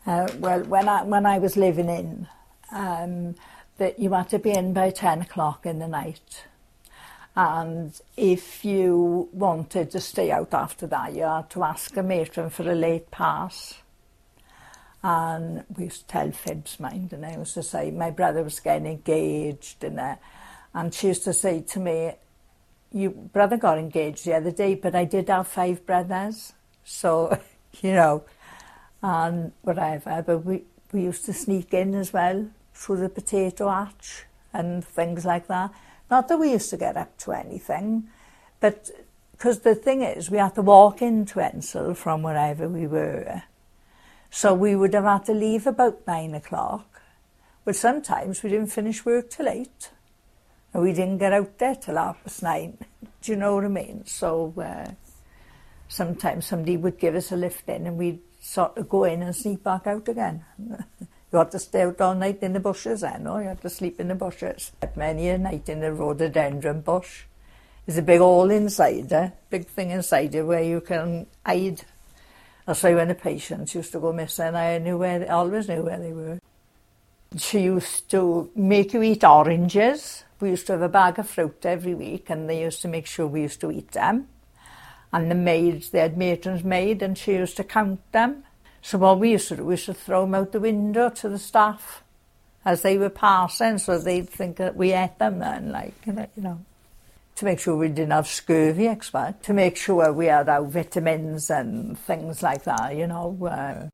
Well, when I was living in, that you had to be in by 10 o'clock in the night. And if you wanted to stay out after that, you had to ask a matron for a late pass. And we used to tell fibs, mind, and I used to say my brother was getting engaged, and she used to say to me, "Your brother got engaged the other day, but I did have 5 brothers." So, you know, and whatever. But we used to sneak in as well through the potato hatch and things like that. Not that we used to get up to anything, but because the thing is, we had to walk into Ensel from wherever we were. So we would have had to leave about 9 o'clock. But sometimes we didn't finish work till 8. And we didn't get out there till 9:30. Do you know what I mean? So sometimes somebody would give us a lift in and we'd sort of go in and sneak back out again. You had to stay out all night in the bushes then, or you had to sleep in the bushes. Many a night in the rhododendron bush. There's a big hole inside, big thing inside it where you can hide. That's why when the patients used to go missing, I always knew where they were. She used to make you eat oranges. We used to have a bag of fruit every week, and they used to make sure we used to eat them. And the maids, they had matrons made, and she used to count them. So what we used to do, we used to throw them out the window to the staff as they were passing, so they'd think that we ate them then, like, you know. To make sure we didn't have scurvy, to make sure we had our vitamins and things like that, you know.